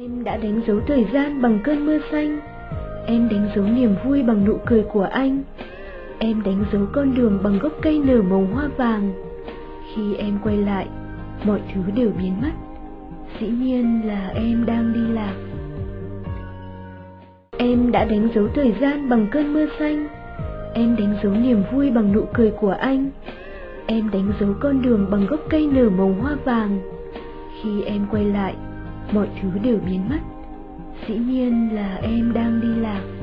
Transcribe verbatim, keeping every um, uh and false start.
Em đã đánh dấu thời gian bằng cơn mưa xanh. Em đánh dấu niềm vui bằng nụ cười của anh. Em đánh dấu con đường bằng gốc cây nở màu hoa vàng. Khi em quay lại, mọi thứ đều biến mất. Dĩ nhiên là em đang đi lạc. Em đã đánh dấu thời gian bằng cơn mưa xanh. Em đánh dấu niềm vui bằng nụ cười của anh. Em đánh dấu con đường bằng gốc cây nở màu hoa vàng. Khi em quay lại, mọi thứ đều biến mất. Dĩ nhiên là em đang đi lạc.